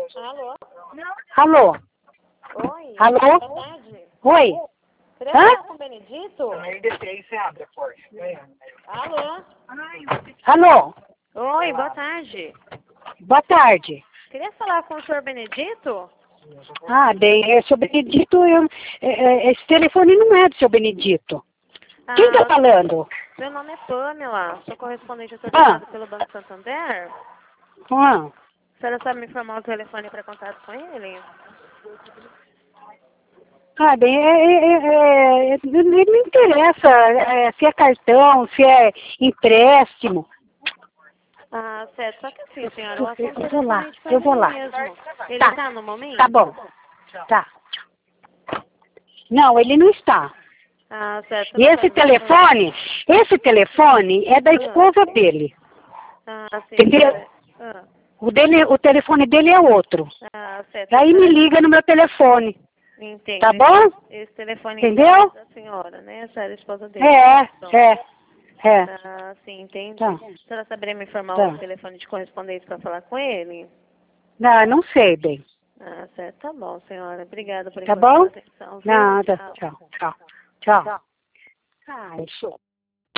Alô? Alô? Oi? Alô? Boa tarde. Oi? Queria Hã? falar com o Benedito? Aí você abre a porta. Alô? Alô? Oi, boa tarde. Boa tarde. Queria falar com o senhor Benedito? Ah, bem, seu Benedito, esse telefone não é do seu Benedito. Quem tá falando? Meu nome é Pamela, sou correspondente autorizada pelo Banco Santander. Ah, A senhora sabe me informar o telefone para contato com ele? bem, não interessa se é cartão, se é empréstimo. Ah, certo. Só que assim, senhora, o assunto Eu vou lá, telefone eu vou lá. mesmo. Ele Tá. tá no momento? Tá bom. Tá. Não, ele não está. Ah, certo. E esse telefone é da esposa dele. Ah, sim. Entendeu? Ah, O telefone dele é outro. certo. Aí me liga no meu telefone. Entendo. Tá bom? Esse telefone Entendeu? é da senhora, né? A senhora é esposa dele. É. Ah, sim, entendi. Tá. A senhora saberia me informar Tá. o telefone de correspondência para falar com ele? Não sei, bem. Ah, certo. Tá bom, senhora. Obrigada por Tá bom? enquanto pela atenção, viu? Nada. Tchau. Tchau. Tchau. Ai, show.